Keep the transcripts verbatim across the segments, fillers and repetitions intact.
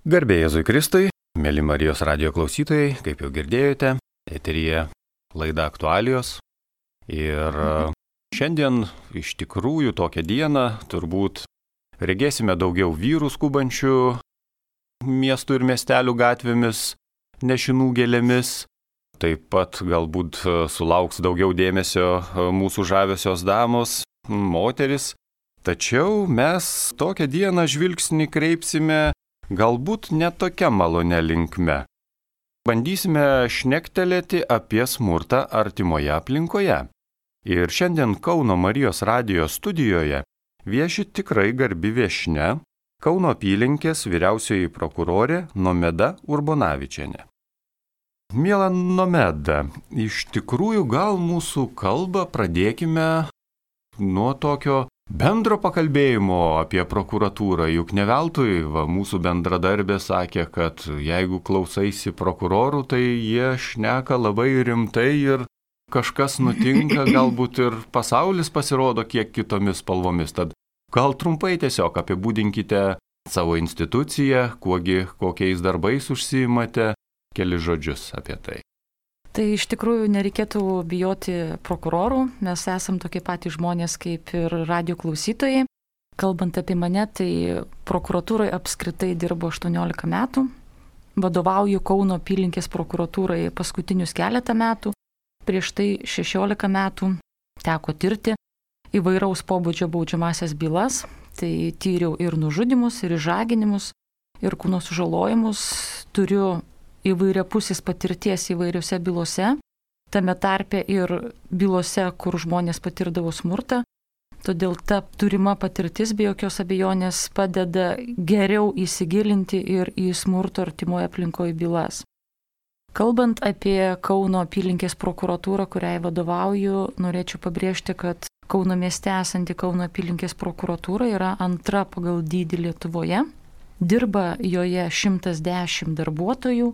Garbė Jėzui Kristui, mėly Marijos radijo klausytojai, kaip jau girdėjote, eteryje laida aktualijos. Ir šiandien iš tikrųjų tokią dieną turbūt regėsime daugiau vyrų skubančių miestų ir miestelių gatvėmis, nešinų gėlėmis. Taip pat galbūt sulauks daugiau dėmesio mūsų žaviosios damos, moteris. Tačiau mes tokią dieną žvilgsnį kreipsime galbūt ne tokia malonia linkme. Bandysime šnektelėti apie smurtą artimoje aplinkoje. Ir šiandien Kauno Marijos radijo studijoje vieši tikrai garbi viešnia, Kauno apylinkės vyriausioji prokurorė Nomeda Urbonavičienė. Miela Nomeda, iš tikrųjų gal mūsų kalbą pradėkime nuo tokio bendro pakalbėjimo apie prokuratūrą, juk ne veltui va, mūsų bendradarbė sakė, kad jeigu klausaisi prokurorų, tai jie šneka labai rimtai ir kažkas nutinka, galbūt ir pasaulis pasirodo kiek kitomis spalvomis. Tad gal trumpai tiesiog apibūdinkite savo instituciją, kuogi, kokiais darbais užsiimate, keli žodžius apie tai. Tai iš tikrųjų nereikėtų bijoti prokurorų, mes esam tokie patys žmonės kaip ir radijo klausytojai. Kalbant apie mane, tai prokuratūrai apskritai dirbo aštuoniolika metų, vadovauju Kauno apylinkės prokuratūrai paskutinius keletą metų, prieš tai šešiolika metų teko tirti įvairaus pobūdžio baudžiamasias bylas, tai tyriau ir nužudymus, ir išžaginimus, ir kūno sužalojimus, turiu įvairiapusis patirties įvairiose bylose, tame tarpe ir bylose, kur žmonės patirdavo smurtą. Todėl ta turima patirtis be jokios abejonės padeda geriau įsigilinti ir į smurto artimoje aplinkoje bylas. Kalbant apie Kauno apylinkės prokuratūrą, kuriai vadovauju, norėčiau pabrėžti, kad Kauno mieste esanti Kauno apylinkės prokuratūra yra antra pagal dydį Lietuvoje. Dirba joje šimtas dešimt darbuotojų.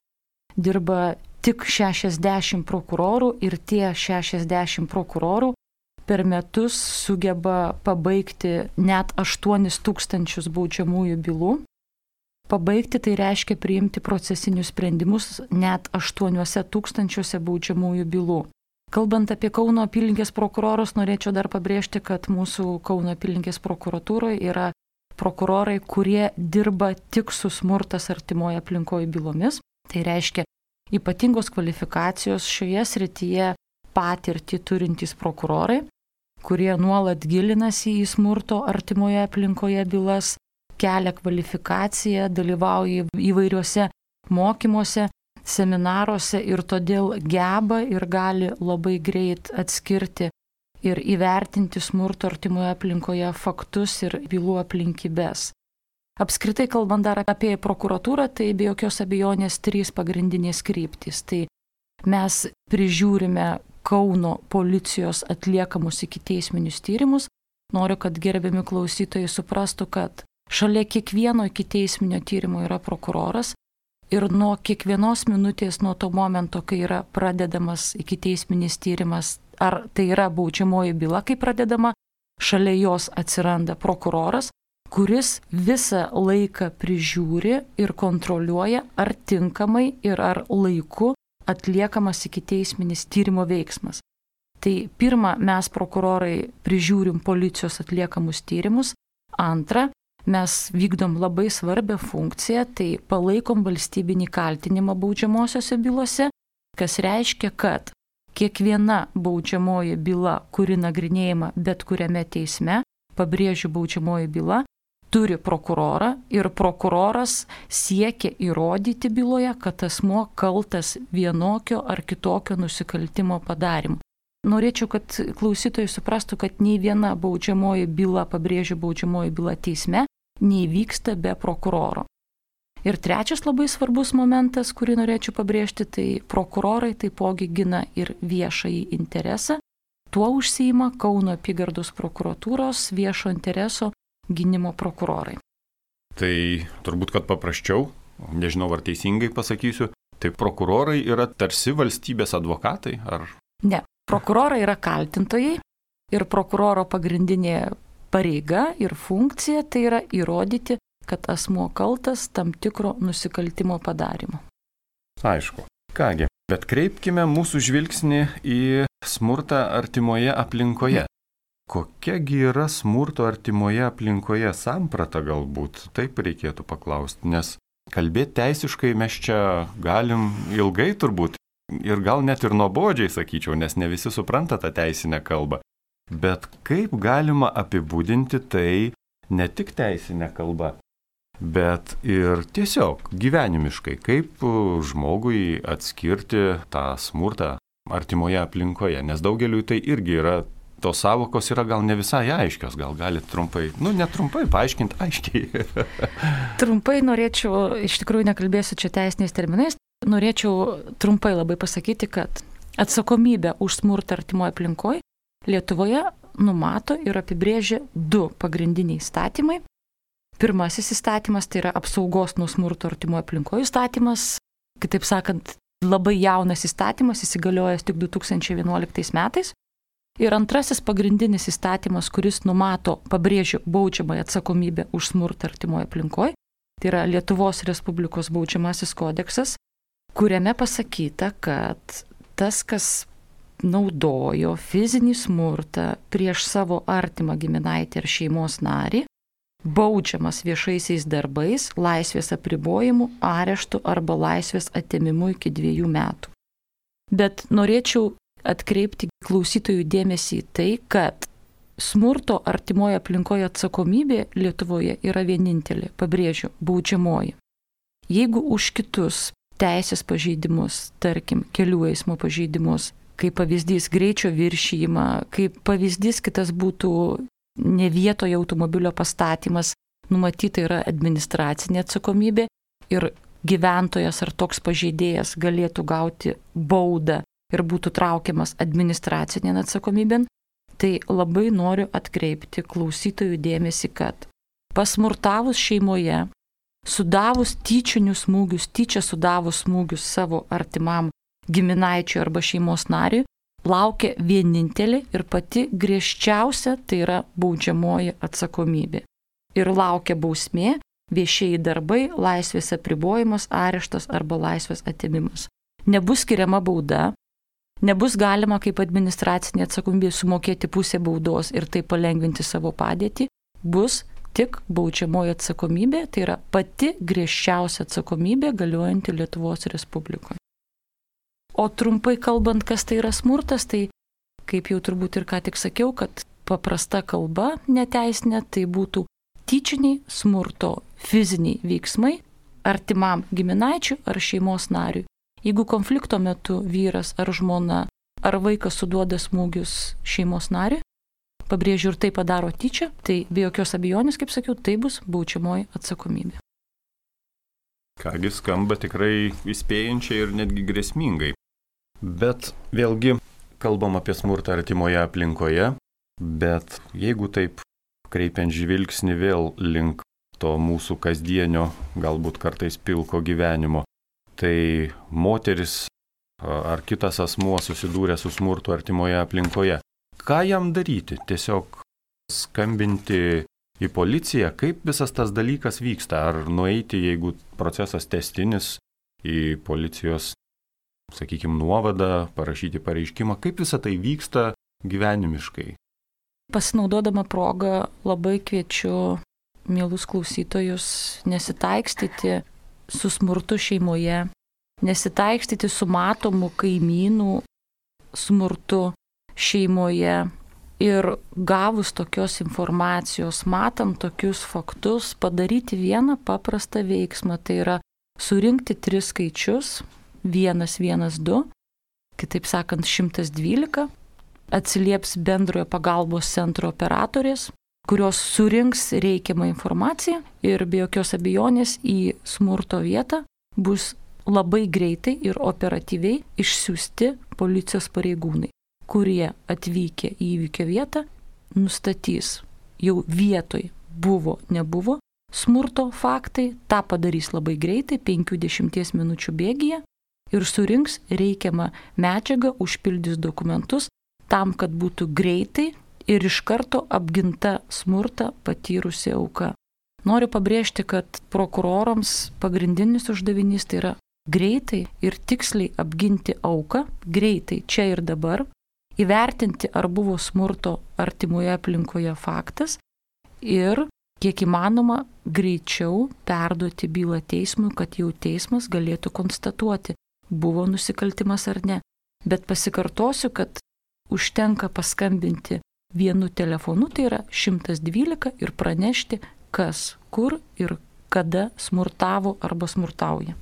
Dirba tik šešiasdešimt prokurorų ir tie šešiasdešimt prokurorų per metus sugeba pabaigti net aštuonis tūkstančius baudžiamųjų bylų. Pabaigti tai reiškia priimti procesinius sprendimus net aštuoniuose tūkstančiuose baudžiamųjų bylų. Kalbant apie Kauno apylinkės prokurorus, norėčiau dar pabrėžti, kad mūsų Kauno apylinkės prokuratūroje yra prokurorai, kurie dirba tik su smurtas artimoje aplinkoje bylomis. Tai reiškia ypatingos kvalifikacijos šioje srityje patirtį turintys prokurorai, kurie nuolat gilinasi į smurto artimoje aplinkoje bylas, kelia kvalifikaciją, dalyvauja įvairiuose mokymuose, seminaruose ir todėl geba ir gali labai greit atskirti ir įvertinti smurto artimoje aplinkoje faktus ir bylų aplinkybes. Apskritai kalbant dar apie prokuratūrą, tai be jokios abejonės trys pagrindinės kryptys. Tai mes prižiūrime Kauno policijos atliekamus ikiteisminius tyrimus. Noriu, kad gerbiami klausytojai suprastų, kad šalia kiekvieno ikiteisminio tyrimo yra prokuroras ir nuo kiekvienos minutės, nuo to momento, kai yra pradedamas ikiteisminis tyrimas, ar tai yra baudžiamoji byla, kai pradedama, šalia jos atsiranda prokuroras, kuris visą laiką prižiūri ir kontroliuoja, ar tinkamai ir ar laiku atliekamas ikiteisminis tyrimo veiksmas. Tai pirma, mes prokurorai prižiūrim policijos atliekamus tyrimus. Antra, mes vykdom labai svarbią funkciją, tai palaikom valstybinį kaltinimą baudžiamosiose bylose, kas reiškia, kad kiekviena baudžiamoji byla, kuri nagrinėjama bet kuriame teisme, pabrėžiu baudžiamoji byla, turi prokurorą ir prokuroras siekia įrodyti byloje, kad asmuo kaltas vienokio ar kitokio nusikaltimo padarimu. Norėčiau, kad klausytojai suprastų, kad nei viena baudžiamoji byla, pabrėžiu baudžiamoji byla teisme, neįvyksta be prokuroro. Ir trečias labai svarbus momentas, kurį norėčiau pabrėžti, tai prokurorai taipogi gina ir viešąjį interesą. Tuo užsiima Kauno apygardos prokuratūros viešo intereso gynimo prokurorai. Tai turbūt, kad paprasčiau, nežinau ar teisingai pasakysiu, tai prokurorai yra tarsi valstybės advokatai, ar? Ne, prokurorai yra kaltintojai ir prokuroro pagrindinė pareiga ir funkcija tai yra įrodyti kad asmuo kaltas tam tikro nusikaltimo padarimo. Aišku. Kągi, bet kreipkime mūsų žvilgsnį į smurtą artimoje aplinkoje. Kokiagi yra smurto artimoje aplinkoje samprata galbūt? Taip reikėtų paklausti, nes kalbėti teisiškai mes čia galim ilgai turbūt ir gal net ir nuobodžiai sakyčiau, nes ne visi supranta tą teisinę kalbą. Bet kaip galima apibūdinti tai ne tik teisinę kalbą, bet ir tiesiog gyvenimiškai, kaip žmogui atskirti tą smurtą artimoje aplinkoje, nes daugeliui tai irgi yra, tos savokos yra gal ne visai aiškios, gal galite trumpai, nu netrumpai, paaiškinti aiškiai. Trumpai norėčiau, iš tikrųjų nekalbėsiu čia teisiniais terminais, norėčiau trumpai labai pasakyti, kad atsakomybę už smurtą artimoje aplinkoje Lietuvoje numato ir apibrėžia du pagrindiniai įstatymai. Pirmasis įstatymas tai yra apsaugos nuo smurto artimoje aplinkoje įstatymas, kitaip sakant, labai jaunas įstatymas, įsigaliojęs tik du tūkstančiai vienuoliktais metais. Ir antrasis pagrindinis įstatymas, kuris numato, pabrėžiu, baudžiamąją atsakomybę už smurtą artimoje aplinkoje, tai yra Lietuvos Respublikos baudžiamasis kodeksas, kuriame pasakyta, kad tas, kas naudojo fizinį smurtą prieš savo artimą giminaitį ar šeimos narį, baudžiamas viešaisiais darbais, laisvės apribojimu, areštu arba laisvės atėmimu iki dviejų metų. Bet norėčiau atkreipti klausytojų dėmesį į tai, kad smurto artimoje aplinkoje atsakomybė Lietuvoje yra vienintelė, pabrėžiu, baudžiamoji. Jeigu už kitus teisės pažeidimus, tarkim, kelių eismo pažeidimus, kaip pavyzdys greičio viršijimą, kaip pavyzdys kitas būtų ne vietoje automobilio pastatymas, numatyta yra administracinė atsakomybė ir gyventojas ar toks pažeidėjas galėtų gauti baudą ir būtų traukiamas administracinėn atsakomybėn, tai labai noriu atkreipti klausytojų dėmesį, kad pasmurtavus šeimoje, sudavus tyčinius smūgius, tyčia sudavus smūgius savo artimam giminaičiui arba šeimos nariui, laukia vienintelė ir pati griežčiausia, tai yra baudžiamoji atsakomybė. Ir laukia bausmė, viešieji darbai, laisvės apribojimas, areštas arba laisvės atėmimas. Nebus skiriama bauda, nebus galima kaip administracinė atsakomybė sumokėti pusę baudos ir taip palengvinti savo padėtį, bus tik baudžiamoji atsakomybė, tai yra pati griežčiausia atsakomybė galiojanti Lietuvos Respublikoje. O trumpai kalbant, kas tai yra smurtas, tai kaip jau turbūt ir ką tik sakiau, kad paprasta kalba neteisinė, tai būtų tyčiniai smurto fiziniai veiksmai artimam giminaičiui ar šeimos nariui. Jeigu konflikto metu vyras ar žmona ar vaikas suduoda smūgius šeimos nariui, pabrėžiu ir tai padaro tyčia, tai be jokios abejonės, kaip sakiau, tai bus baudžiamoji atsakomybė. Kągi skamba tikrai įspėjančiai ir netgi grėsmingai. Bet vėlgi kalbam apie smurtą artimoje aplinkoje, bet jeigu taip kreipiant žvilgsnį vėl link to mūsų kasdienio, galbūt kartais pilko gyvenimo, tai moteris ar kitas asmuo susidūrė su smurtu artimoje aplinkoje. Ką jam daryti? Tiesiog skambinti į policiją? Kaip visas tas dalykas vyksta? Ar nueiti, jeigu procesas tęstinis, į policijos, sakykime, nuovadą, parašyti pareiškimą? Kaip visa tai vyksta gyvenimiškai? Pasinaudodama progą labai kviečiu mielus klausytojus nesitaikstyti su smurtu šeimoje, nesitaikstyti su matomu kaimynų smurtu šeimoje ir gavus tokios informacijos, matant tokius faktus, padaryti vieną paprastą veiksmą, tai yra surinkti tris skaičius, vienas vienas du, kitaip sakant šimtas dvylika, atsilieps bendrojo pagalbos centro operatorės, kurios surinks reikiamą informaciją ir be jokios abejonės į smurto vietą bus labai greitai ir operatyviai išsiųsti policijos pareigūnai, kurie atvykę į įvykio vietą nustatys jau vietoj buvo, nebuvo smurto faktai, tą padarys labai greitai, penkių dešimties minučių bėgyje ir surinks reikiamą medžiagą, užpildys dokumentus tam, kad būtų greitai ir iš karto apginta smurtą patyrusi auka. Noriu pabrėžti, kad prokurorams pagrindinis uždavinys tai yra greitai ir tiksliai apginti auką, greitai čia ir dabar, įvertinti, ar buvo smurto artimoje aplinkoje faktas ir kiek įmanoma greičiau perduoti bylą teismui, kad jau teismas galėtų konstatuoti, buvo nusikaltimas ar ne. Bet pasikartosiu, kad užtenka paskambinti vienu telefonu, tai yra šimtas dvylika ir pranešti, kas, kur ir kada smurtavo arba smurtauja.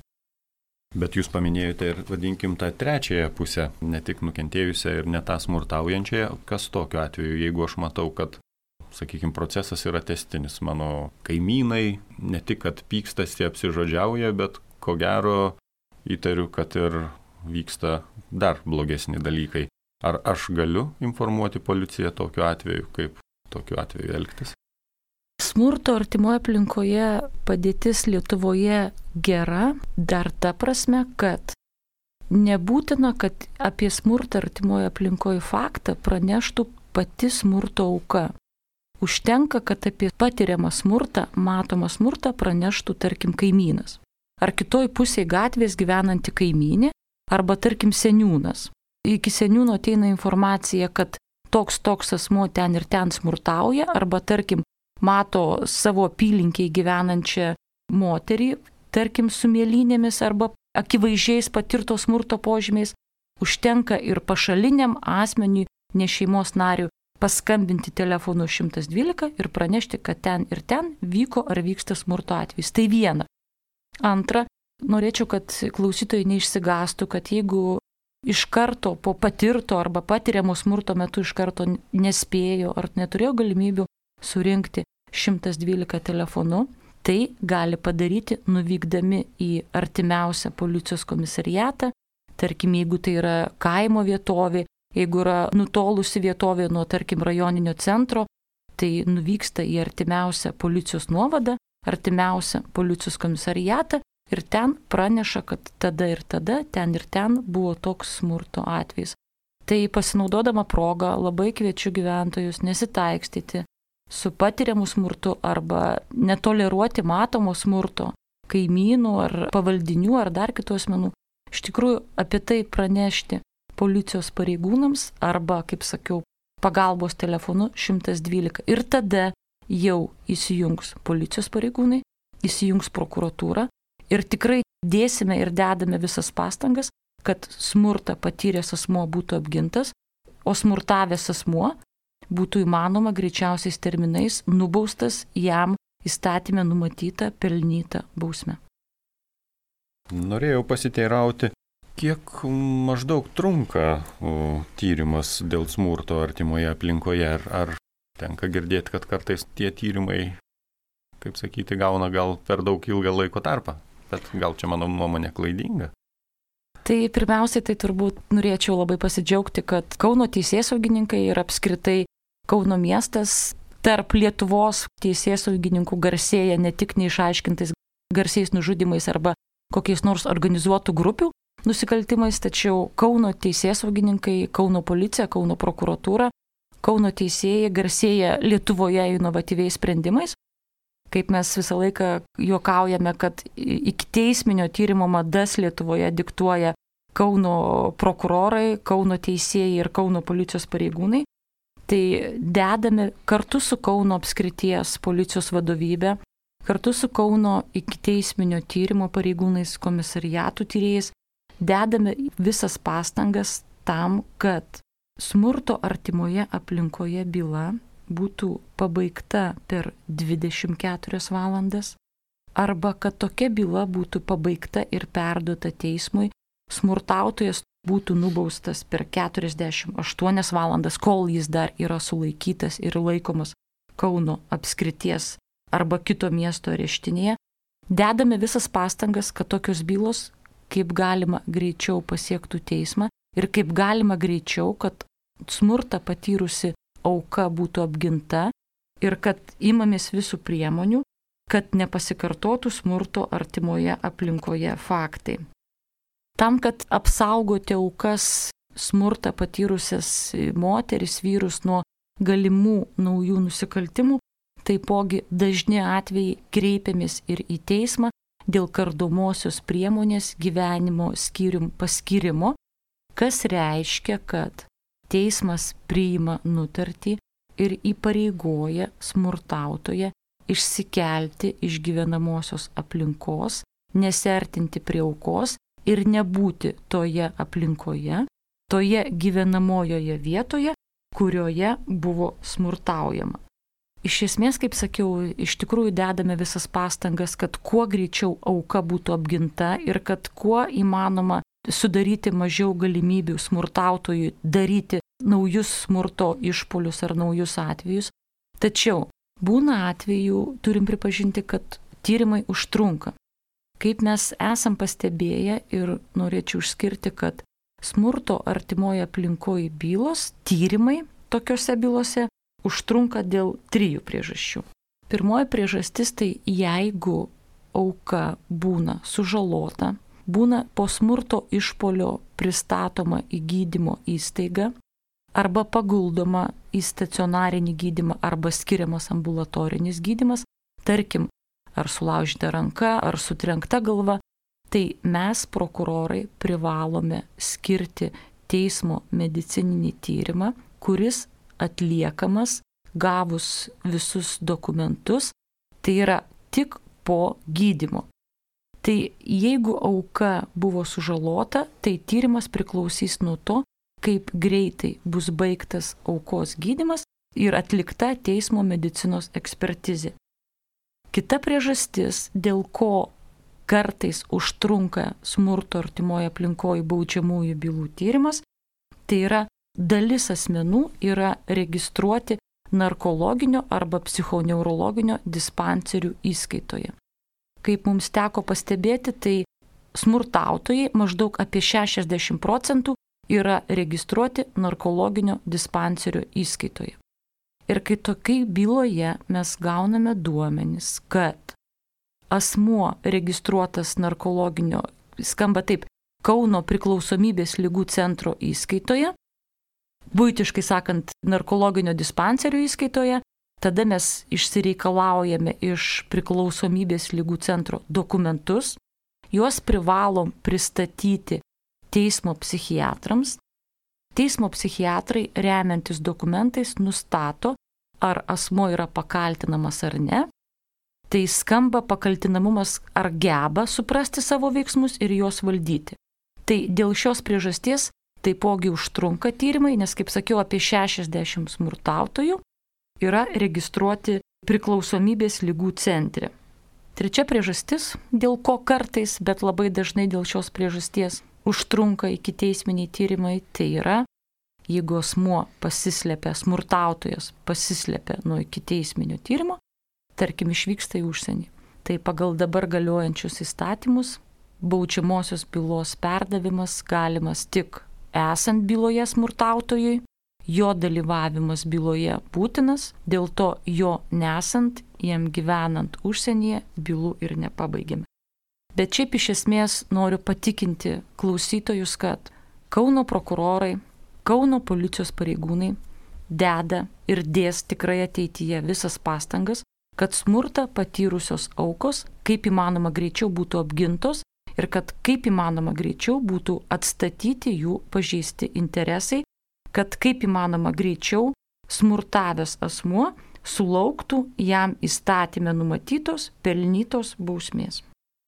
Bet jūs paminėjote ir, vadinkim, tą trečiąją pusę, ne tik nukentėjusią ir ne tą smurtaujančiąją. Kas tokiu atveju, jeigu aš matau, kad, sakykime, procesas yra tęstinis, mano kaimynai ne tik, kad pykstasi, apsižodžiauja, bet ko gero įtariu, kad ir vyksta dar blogesni dalykai. Ar aš galiu informuoti policiją tokiu atveju, kaip tokiu atveju elgtis? Smurto artimoje aplinkoje padėtis Lietuvoje gera, dar ta prasme, kad nebūtina, kad apie smurtą artimoje aplinkoje faktą praneštų pati smurto auka. Užtenka, kad apie patiriamą smurtą, matomą smurtą praneštų, tarkim, kaimynas. Ar kitoj pusėje gatvės gyvenanti kaimynė, arba, tarkim, seniūnas. Iki seniūno ateina informacija, kad toks toks asmuo ten ir ten smurtauja, arba, tarkim, mato savo apylinkiai gyvenančią moterį, tarkim, su mėlynėmis arba akivaizdžiais patirto smurto požymiais, užtenka ir pašaliniam asmeniui, ne šeimos nariui, paskambinti telefonu šimtas dvylika ir pranešti, kad ten ir ten vyko ar vyksta smurto atvejis. Tai viena. Antra, norėčiau, kad klausytojai neišsigastų, kad jeigu iš karto po patirto arba patiriamo smurto metu iš karto nespėjo ar neturėjo galimybių surinkti šimtas dvylika telefonu, tai gali padaryti nuvykdami į artimiausią policijos komisariatą, tarkim, jeigu tai yra kaimo vietovė, jeigu yra nutolusi vietovė nuo, tarkim, rajoninio centro, tai nuvyksta į artimiausią policijos nuovadą, artimiausią policijos komisariatą ir ten praneša, kad tada ir tada, ten ir ten buvo toks smurto atvejis. Tai pasinaudodama progą labai kviečiu gyventojus nesitaikstyti su patiriamu smurtu arba netoleruoti matomo smurto kaimynų ar pavaldinių ar dar kitų asmenų. Iš tikrųjų, apie tai pranešti policijos pareigūnams arba, kaip sakiau, pagalbos telefonu šimtas dvylika. Ir tada jau įsijungs policijos pareigūnai, įsijungs prokuratūra ir tikrai dėsime ir dedame visas pastangas, kad smurtą patyręs asmuo būtų apgintas, o smurtavęs asmuo būtų įmanoma greičiausiais terminais nubaustas jam įstatymę numatytą pelnytą bausmę. Norėjau pasiteirauti, kiek maždaug trunka o, tyrimas dėl smurto artimoje aplinkoje. Ar, ar tenka girdėti, kad kartais tie tyrimai, kaip sakyti, gauna gal per daug ilgą laiko tarpą, bet gal čia mano nuomonė klaidinga? Tai pirmiausiai, tai turbūt norėčiau labai pasidžiaugti, kad Kauno teisėsaugininkai ir apskritai Kauno miestas tarp Lietuvos teisėsaugininkų garsėja ne tik neišaiškintais garsiais nužudimais arba kokiais nors organizuotų grupių nusikaltimais, tačiau Kauno teisėsaugininkai, Kauno policija, Kauno prokuratūra, Kauno teisėjai garsėja Lietuvoje inovatyviais sprendimais. Kaip mes visą laiką juokaujame, kad iki teisminio tyrimo madas Lietuvoje diktuoja Kauno prokurorai, Kauno teisėjai ir Kauno policijos pareigūnai. Tai dedame kartu su Kauno apskrities policijos vadovybė, kartu su Kauno ikiteisminio tyrimo pareigūnais, komisariatų tyrėjais, dedame visas pastangas tam, kad smurto artimoje aplinkoje byla būtų pabaigta per dvidešimt keturias valandas, arba kad tokia byla būtų pabaigta ir perduota teismui, smurtautojas būtų nubaustas per keturiasdešimt aštuonias valandas, kol jis dar yra sulaikytas ir laikomas Kauno apskrities arba kito miesto areštinėje. Dedame visas pastangas, kad tokios bylos kaip galima greičiau pasiektų teismą ir kaip galima greičiau, kad smurtą patyrusi auka būtų apginta ir kad imamės visų priemonių, kad nepasikartotų smurto artimoje aplinkoje faktai. Tam, kad apsaugoti aukas smurtą patyrusias moteris, vyrus nuo galimų naujų nusikaltimų, taipogi dažni atvejai kreipiamės ir į teismą dėl kardomosios priemonės gyvenimo skyrium paskyrimo, kas reiškia, kad teismas priima nutartį ir įpareigoja smurtautoją išsikelti iš gyvenamosios aplinkos, nesiartinti prie aukos ir nebūti toje aplinkoje, toje gyvenamojoje vietoje, kurioje buvo smurtaujama. Iš esmės, kaip sakiau, iš tikrųjų dedame visas pastangas, kad kuo greičiau auka būtų apginta ir kad kuo įmanoma sudaryti mažiau galimybių smurtautojui daryti naujus smurto išpuolius ar naujus atvejus. Tačiau būna atvejų, turim pripažinti, kad tyrimai užtrunka. Kaip mes esam pastebėję ir norėčiau išskirti, kad smurto artimoje aplinkoje bylos, tyrimai tokiuose bylose užtrunka dėl trijų priežasčių. Pirmoji priežastis tai jeigu auka būna sužalota, būna po smurto išpuolio pristatoma į gydymo įstaigą arba paguldoma į stacionarinį gydymą arba skiriamas ambulatorinis gydymas, tarkim, ar sulaužyta ranka, ar sutrenkta galva, tai mes, prokurorai, privalome skirti teismo medicininį tyrimą, kuris atliekamas gavus visus dokumentus, tai yra tik po gydymo. Tai jeigu auka buvo sužalota, tai tyrimas priklausys nuo to, kaip greitai bus baigtas aukos gydymas ir atlikta teismo medicinos ekspertizė. Kita priežastis, dėl ko kartais užtrunka smurto artimoje aplinkoje baudžiamųjų bylų tyrimas, tai yra dalis asmenų yra registruoti narkologinio arba psichoneurologinio dispanserių įskaitoje. Kaip mums teko pastebėti, tai smurtautojai maždaug apie šešiasdešimt procentų yra registruoti narkologinio dispanserio įskaitoje. Ir kai tokiai byloje mes gauname duomenis, kad asmuo registruotas narkologinio, skamba taip, Kauno priklausomybės ligų centro įskaitoje, buitiškai sakant, narkologinio dispanserio įskaitoje, tada mes išsireikalaujame iš priklausomybės ligų centro dokumentus, juos privalom pristatyti teismo psichiatrams. Teismo psichiatrai, remiantis dokumentais, nustato, ar asmuo yra pakaltinamas ar ne. Tai skamba pakaltinamumas, ar geba suprasti savo veiksmus ir juos valdyti. Tai dėl šios priežasties taipogi užtrunka tyrimai, nes, kaip sakiau, apie šešiasdešimt smurtautojų yra registruoti priklausomybės ligų centre. Trečia priežastis, dėl ko kartais, bet labai dažnai dėl šios priežasties užtrunka ikiteisminiai tyrimai, tai yra, jeigu asmuo pasislepia, smurtautojas pasislepia nuo ikiteisminio tyrimo, tarkim išvyksta į užsienį. Tai pagal dabar galiojančius įstatymus baudžiamosios bylos perdavimas galimas tik esant byloje smurtautojui, jo dalyvavimas byloje būtinas, dėl to jo nesant, jam gyvenant užsienyje, bylų ir nepabaigėme. Bet šiaip iš esmės noriu patikinti klausytojus, kad Kauno prokurorai, Kauno policijos pareigūnai deda ir dės tikrai ateityje visas pastangas, kad smurtą patyrusios aukos kaip įmanoma greičiau būtų apgintos ir kad kaip įmanoma greičiau būtų atstatyti jų pažeisti interesai, kad kaip įmanoma greičiau smurtavęs asmuo sulauktų jam įstatyme numatytos pelnytos bausmės.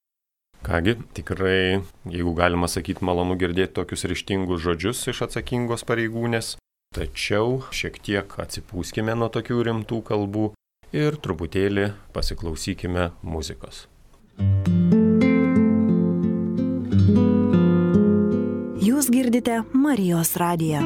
Kągi, tikrai, jeigu galima sakyti, malonu girdėti tokius ryžtingus žodžius iš atsakingos pareigūnės, tačiau šiek tiek atsipūskime nuo tokių rimtų kalbų ir truputėlį pasiklausykime muzikos. Jūs girdite Marijos radiją.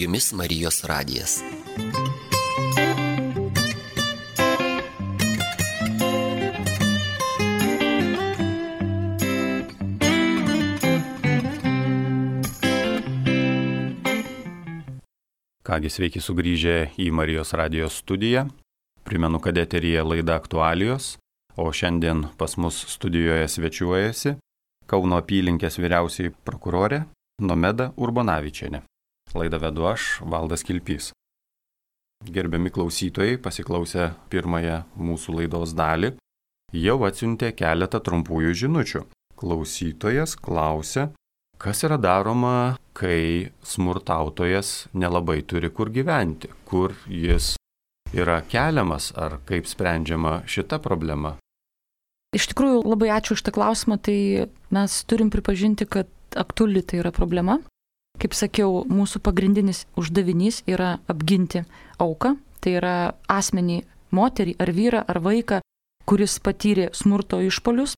jumis Marijos radijas. Kągi, sveiki sugrįžę į Marijos radijos studiją. Primenu, kad eteryje laida Aktualijos, o šiandien pas mus studijoje svečiuojasi Kauno apylinkės vyriausioji prokurorė Nomeda Urbonavičienė. Laidą vedu aš, Valdas Kilpys. Gerbiami klausytojai, pasiklausę pirmąją mūsų laidos dalį, jau atsiuntė keletą trumpųjų žinučių. Klausytojas klausia, kas yra daroma, kai smurtautojas nelabai turi kur gyventi, kur jis yra keliamas, ar kaip sprendžiama šita problema? Iš tikrųjų, labai ačiū už tą klausimą, tai mes turim pripažinti, kad aktuali tai yra problema. Kaip sakiau, mūsų pagrindinis uždavinys yra apginti auką, tai yra asmenį, moterį ar vyrą ar vaiką, kuris patyrė smurto išpuolius.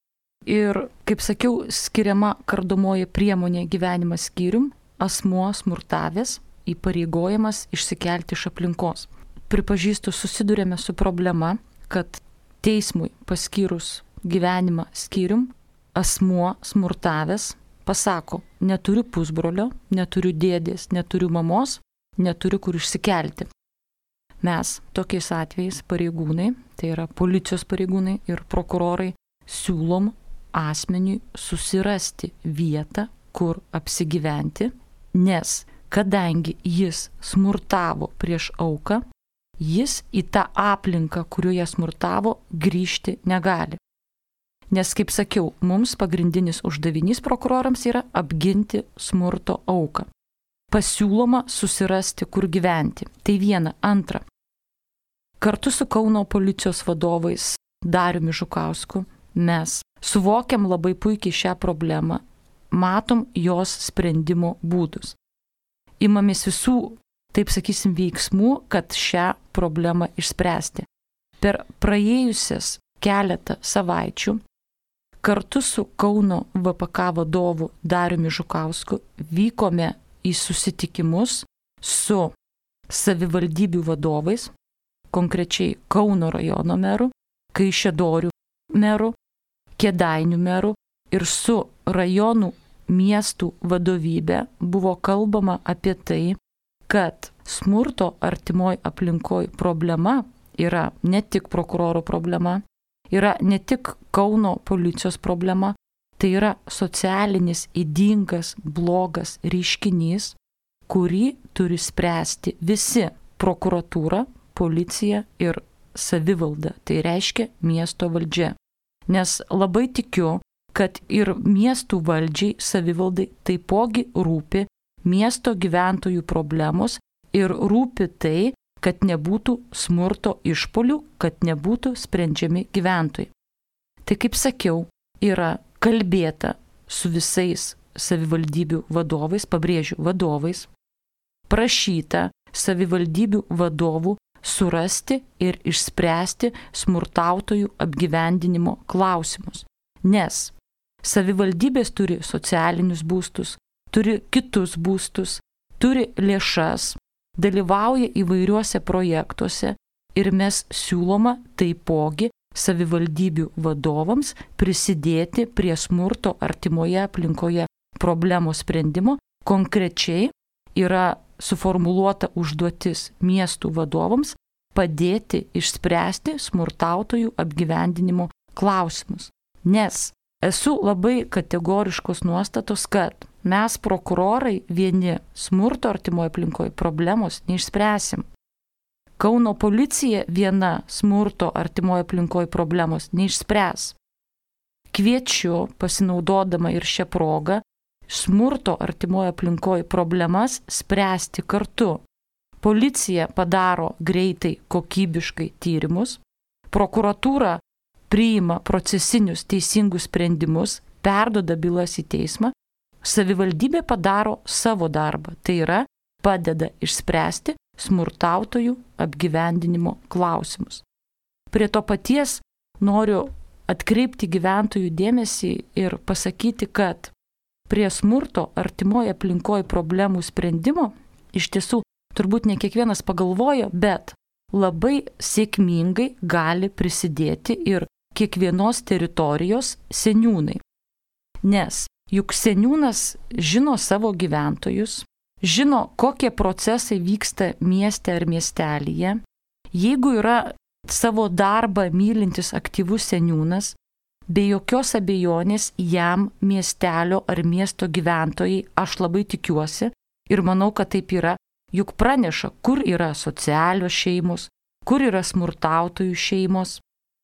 Ir, kaip sakiau, skiriama kardomoji priemonė gyvenimas skyrium, asmuo smurtavęs, įpareigojamas išsikelti iš aplinkos. Pripažįstu, susidurėme su problema, kad teismui paskyrus gyvenimą skyrium, asmuo smurtavęs pasako, neturiu pusbrolio, neturiu dėdės, neturiu mamos, neturiu kur išsikelti. Mes tokiais atvejais pareigūnai, tai yra policijos pareigūnai ir prokurorai, siūlom asmeniui susirasti vietą, kur apsigyventi, nes kadangi jis smurtavo prieš auką, jis į tą aplinką, kurioje smurtavo, grįžti negali. Nes, kaip sakiau, mums pagrindinis uždavinys prokurorams yra apginti smurto auką. Pasiūloma susirasti, kur gyventi. Tai viena. Antra. Kartu su Kauno policijos vadovais Dariumi Žukausku mes suvokiam labai puikiai šią problemą, matom jos sprendimo būdus. Imamės visų, taip sakysim, veiksmų, kad šią problemą išspręsti. Per praėjusias keletą savaičių kartu su Kauno V P K vadovu Dariumi Žukausku vykome į susitikimus su savivaldybių vadovais, konkrečiai Kauno rajono meru, Kaišiadorių meru, Kėdainių meru ir su rajonų miestų vadovybė buvo kalbama apie tai, kad smurto artimoj aplinkoj problema yra ne tik prokuroro problema, yra ne tik Kauno policijos problema, tai yra socialinis ydingas, blogas reiškinys, kurį turi spręsti visi - prokuratūra, policija ir savivalda, tai reiškia miesto valdžia. Nes labai tikiu, kad ir miestų valdžiai, savivaldai taipogi rūpi miesto gyventojų problemos ir rūpi tai, kad nebūtų smurto išpuolių, kad nebūtų sprendžiami gyventojai. Tai, kaip sakiau, yra kalbėta su visais savivaldybių vadovais, pabrėžiu, vadovais, prašyta savivaldybių vadovų surasti ir išspręsti smurtautojų apgyvendinimo klausimus. Nes savivaldybės turi socialinius būstus, turi kitus būstus, turi lėšas, dalyvauja įvairiuose projektuose ir mes siūloma taipogi savivaldybių vadovams prisidėti prie smurto artimoje aplinkoje problemos sprendimo. Konkrečiai yra suformuluota užduotis miestų vadovams padėti išspręsti smurtautojų apgyvendinimo klausimus. Nes esu labai kategoriškos nuostatos, kad mes prokurorai vieni smurto artimoje aplinkoje problemos neišspręsim. Kauno policija viena smurto artimoje aplinkoje problemos neišspręs. Kviečiu, pasinaudodama ir šią progą, smurto artimoje aplinkoje problemas spręsti kartu. Policija padaro greitai, kokybiškai tyrimus, prokuratūra priima procesinius teisingus sprendimus, perduoda bylas į teismą, savivaldybė padaro savo darbą, tai yra padeda išspręsti smurtautojų apgyvendinimo klausimus. Prie to paties noriu atkreipti gyventojų dėmesį ir pasakyti, kad prie smurto artimoje aplinkoje problemų sprendimo iš tiesų turbūt ne kiekvienas pagalvojo, bet labai sėkmingai gali prisidėti ir kiekvienos teritorijos seniūnai. Nes juk seniūnas žino savo gyventojus, žino, kokie procesai vyksta mieste ar miestelyje. Jeigu yra savo darbą mylintis aktyvus seniūnas, be jokios abejonės jam miestelio ar miesto gyventojai, aš labai tikiuosi ir manau, kad taip yra, juk praneša, kur yra socialios šeimos, kur yra smurtautojų šeimos.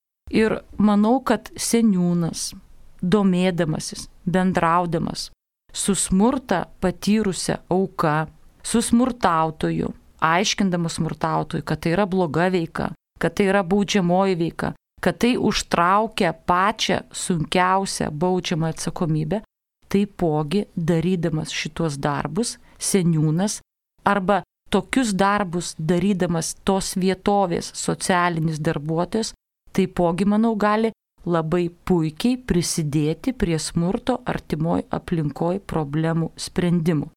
Ir manau, kad seniūnas, domėdamasis, bendraudamas su smurtą patyrusią auką, su smurtautoju, aiškindamas smurtautojui, kad tai yra bloga veika, kad tai yra baudžiamoji veika, kad tai užtraukia pačią sunkiausią baudžiamą atsakomybę, taipogi darydamas šitos darbus seniūnas arba tokius darbus darydamas tos vietovės socialinis darbuotojas, taipogi, manau, gali labai puikiai prisidėti prie smurto artimoj aplinkoj problemų sprendimų.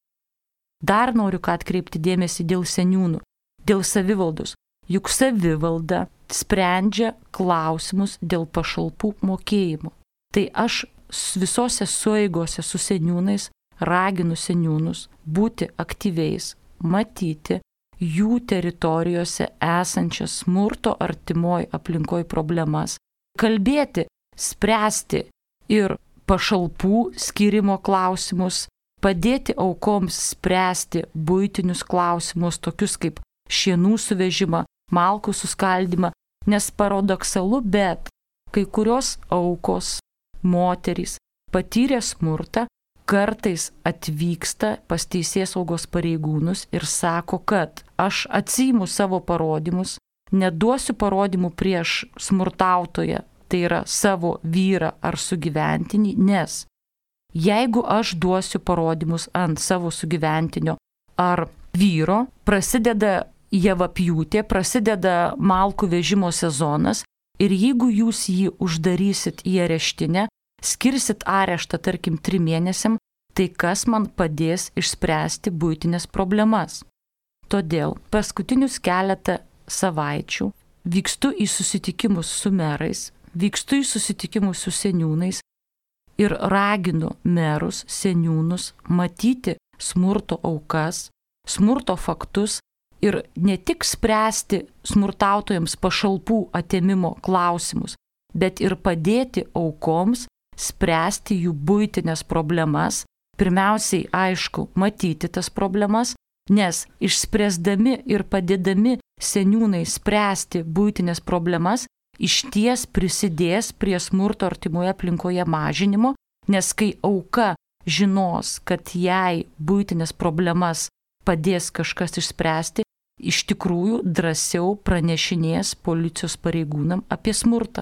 Dar noriu ką atkreipti dėmesį dėl seniūnų, dėl savivaldos. Juk savivalda sprendžia klausimus dėl pašalpų mokėjimo. Tai aš visose sueigose su seniūnais raginu seniūnus būti aktyviais, matyti jų teritorijose esančias smurto artimoj aplinkoj problemas, kalbėti, spręsti ir pašalpų skirimo klausimus, padėti aukoms spręsti buitinius klausimus, tokius kaip šienų suvežimą, malkų suskaldymą, nes paradoksalu, bet kai kurios aukos, moterys patyrė smurtą, kartais atvyksta pas teisėsaugos pareigūnus ir sako, kad aš atsiimu savo parodymus, neduosiu parodymų prieš smurtautoją, tai yra savo vyrą ar sugyventinį, nes jeigu aš duosiu parodymus ant savo sugyventinio ar vyro, prasideda javapjūtė, prasideda malkų vežimo sezonas ir jeigu jūs jį uždarysit į areštinę, skirsit areštą, tarkim, trim mėnesiam, tai kas man padės išspręsti buitinės problemas. Todėl paskutinius keletą savaičių vykstu į susitikimus su merais, vykstu į susitikimus su seniūnais ir raginu merus, seniūnus matyti smurto aukas, smurto faktus ir ne tik spręsti smurtautojams pašalpų atėmimo klausimus, bet ir padėti aukoms spręsti jų buitinės problemas. Pirmiausiai, aišku, matyti tas problemas, nes išspręsdami ir padėdami seniūnai spręsti buitinės problemas, išties prisidės prie smurto artimoje aplinkoje mažinimo, nes kai auka žinos, kad jai buitinės problemas padės kažkas išspręsti, iš tikrųjų drąsiau pranešinės policijos pareigūnam apie smurtą.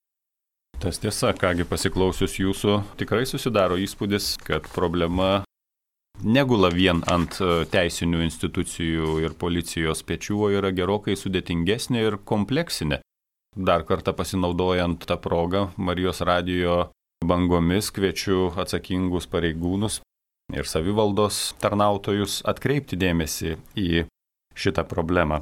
Tas tiesa, kągi pasiklausius jūsų, tikrai susidaro įspūdis, kad problema negula vien ant teisinių institucijų ir policijos pečių, o yra gerokai sudėtingesnė ir kompleksinė. Dar kartą pasinaudojant tą progą, Marijos radijo bangomis kviečiu atsakingus pareigūnus ir savivaldos tarnautojus atkreipti dėmesį į šitą problemą.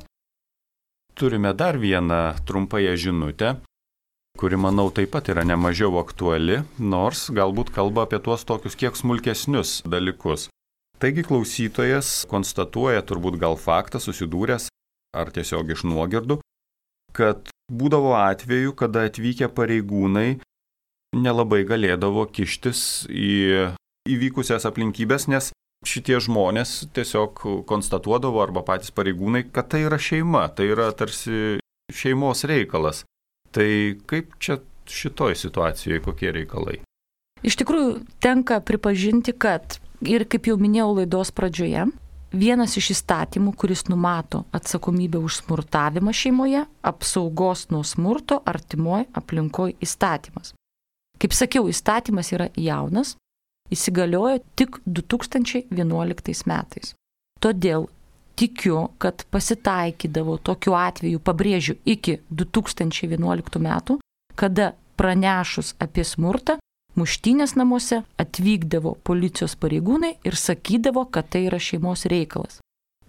Turime dar vieną trumpąją žinutę, kuri, manau, taip pat yra nemažiau aktuali, nors galbūt kalba apie tuos tokius kiek smulkesnius dalykus. Taigi klausytojas konstatuoja, turbūt gal faktą susidūręs, ar tiesiog iš nuogirdų, kad būdavo atveju, kada atvykę pareigūnai nelabai galėdavo kištis į įvykusias aplinkybės, nes šitie žmonės tiesiog konstatuodavo arba patys pareigūnai, kad tai yra šeima, tai yra tarsi šeimos reikalas. Tai kaip čia šitoj situacijoje, kokie reikalai? Iš tikrųjų, tenka pripažinti, kad ir kaip jau minėjau laidos pradžioje, vienas iš įstatymų, kuris numato atsakomybę už smurtavimą šeimoje, apsaugos nuo smurto artimoj aplinkoj įstatymas. Kaip sakiau, įstatymas yra jaunas, įsigaliojo tik du tūkstančiai vienuoliktais metais. Todėl tikiu, kad pasitaikydavo tokiu atveju, pabrėžiu, iki du tūkstančiai vienuoliktų metų, kada pranešus apie smurtą, muštynės namuose atvykdavo policijos pareigūnai ir sakydavo, kad tai yra šeimos reikalas.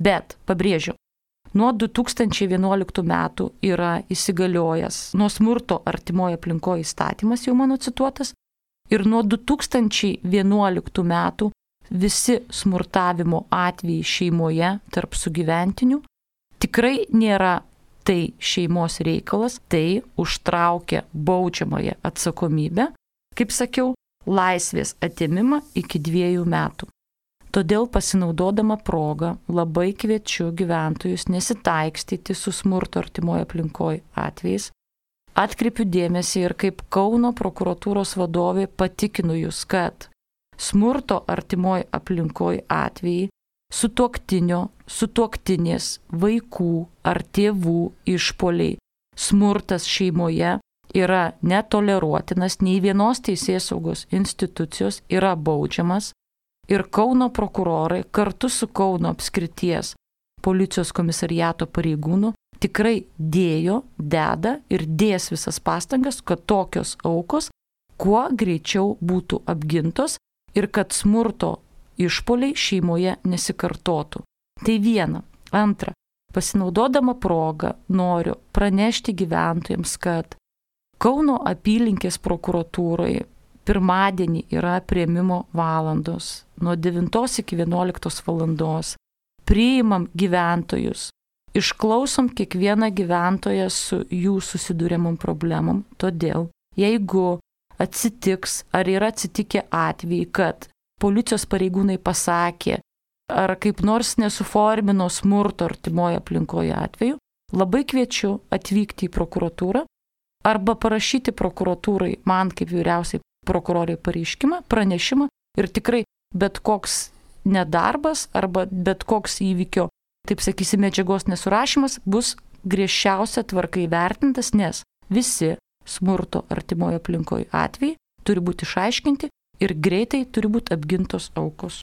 Bet, pabrėžiu, nuo du tūkstančiai vienuoliktų metų yra įsigaliojęs nuo smurto artimoje aplinkoje įstatymas, jau mano cituotas, ir nuo du tūkstančiai vienuoliktų metų visi smurtavimo atvejai šeimoje tarp sugyventinių tikrai nėra tai šeimos reikalas, tai užtraukia baudžiamąją atsakomybę, kaip sakiau, laisvės atėmimą iki dviejų metų. Todėl pasinaudodama progą labai kviečiu gyventojus nesitaikstyti su smurto artimoje aplinkoje atvejais. Atkreipiu dėmesį ir kaip Kauno prokuratūros vadovė patikinu jūs, kad smurto artimoje aplinkoje atvejai sutuoktinio, sutuoktinės, vaikų ar tėvų išpoliai, smurtas šeimoje yra netoleruotinas, nei vienos teisėsaugos institucijos yra baudžiamas ir Kauno prokurorai kartu su Kauno apskrities policijos komisariato pareigūnų tikrai dėjo, deda ir dės visas pastangas, kad tokios aukos kuo greičiau būtų apgintos ir kad smurto išpoliai šeimoje nesikartotų. Tai viena. Antra. Pasinaudodama progą noriu pranešti gyventojams, kad Kauno apylinkės prokuratūroje pirmadienį yra priėmimo valandos nuo devintos iki vienuoliktos valandos. Priimam gyventojus, išklausom kiekvieną gyventoją su jų susidūrimom problemom. Todėl, jeigu atsitiks ar yra atsitikę atvejai, kad policijos pareigūnai pasakė, ar kaip nors nesuformino smurto artimoje aplinkoje atveju, labai kviečiu atvykti į prokuratūrą arba parašyti prokuratūrai man kaip vyriausiai prokurorai pareiškimą, pranešimą ir tikrai bet koks nedarbas arba bet koks įvykio, taip sakysim, medžiagos nesurašymas bus griežčiausia tvarka įvertintas, nes visi smurto artimoje aplinkoje atvejai turi būti išaiškinti ir greitai turi būti apgintos aukos.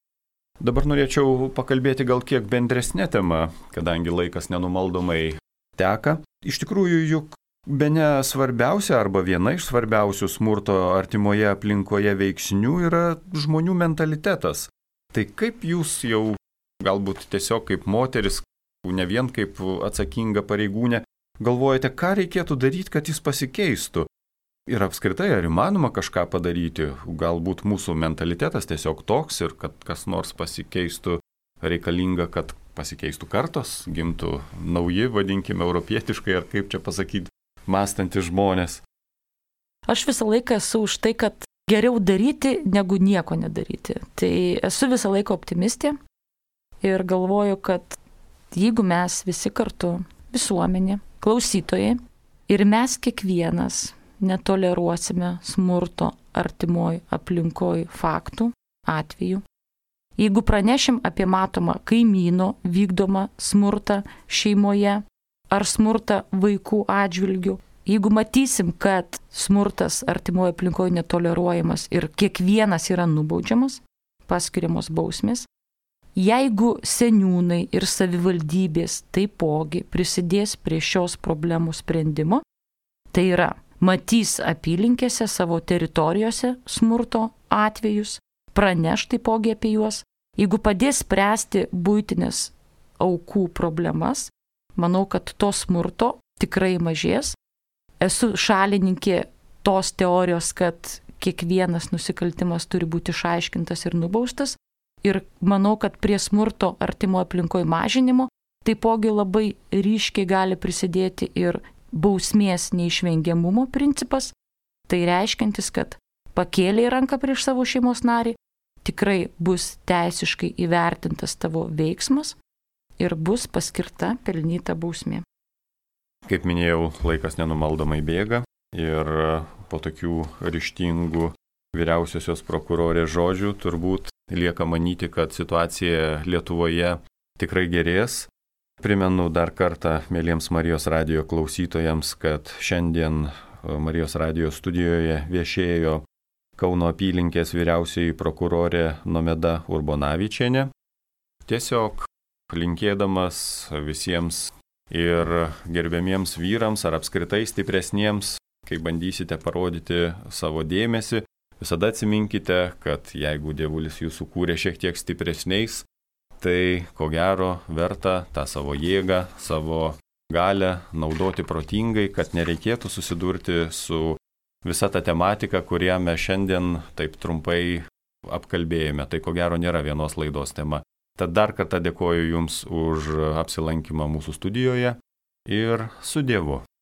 Dabar norėčiau pakalbėti gal kiek bendresnė tema, kadangi laikas nenumaldomai teka. Iš tikrųjų, juk bene svarbiausia arba viena iš svarbiausių smurto artimoje aplinkoje veiksnių yra žmonių mentalitetas. Tai kaip jūs jau galbūt tiesiog kaip moteris, ne vien kaip atsakinga pareigūnė, galvojate, ką reikėtų daryti, kad jis pasikeistų? Ir apskritai, ar įmanoma kažką padaryti? Galbūt mūsų mentalitetas tiesiog toks ir kad kas nors pasikeistų, reikalinga, kad pasikeistų kartos, gimtų nauji, vadinkime, europietiškai, ar kaip čia pasakyti, mąstantys žmonės. Aš visą laiką esu už tai, kad geriau daryti, negu nieko nedaryti. Tai esu visą laiką optimistė ir galvoju, kad jeigu mes visi kartu, visuomenė, klausytojai, ir mes kiekvienas netoleruosime smurto artimoj aplinkoj faktų, atvejų. Jeigu pranešim apie matomą kaimyno vykdomą smurtą šeimoje ar smurtą vaikų atžvilgių, jeigu matysim, kad smurtas artimoje aplinkoje netoleruojamas ir kiekvienas yra nubaudžiamas, paskiriamos bausmės, jeigu seniūnai ir savivaldybės taipogi prisidės prie šios problemos sprendimo, tai yra matys apylinkėse savo teritorijose smurto atvejus, praneš taipogi apie juos. Jeigu padės spręsti buitinės aukų problemas, manau, kad to smurto tikrai mažės. Esu šalininkė tos teorijos, kad kiekvienas nusikaltimas turi būti išaiškintas ir nubaustas. Ir manau, kad prie smurto artimo aplinkoje mažinimo taipogi labai ryškiai gali prisidėti ir bausmės neišvengiamumo principas, tai reiškiantis, kad pakėlei ranką prieš savo šeimos narį, tikrai bus teisiškai įvertintas tavo veiksmas ir bus paskirta pelnyta bausmė. Kaip minėjau, laikas nenumaldomai bėga ir po tokių ryžtingų vyriausiosios prokurorės žodžių turbūt lieka manyti, kad situacija Lietuvoje tikrai gerės. Primenu dar kartą mėlyms Marijos radijo klausytojams, kad šiandien Marijos radijo studijoje viešėjo Kauno apylinkės vyriausioji prokurorė Nomeda Urbonavičienė. Tiesiog linkėdamas visiems ir gerbiamiems vyrams ar apskritai stipresniems, kai bandysite parodyti savo dėmesį, visada atsiminkite, kad jeigu dievulis jūs sukūrė šiek tiek stipresniais, tai ko gero verta tą savo jėgą, savo galę naudoti protingai, kad nereikėtų susidurti su visa ta tematika, kurią mes šiandien taip trumpai apkalbėjome. Tai ko gero nėra vienos laidos tema. Tad dar kartą dėkoju Jums už apsilankymą mūsų studijoje ir su Dievu.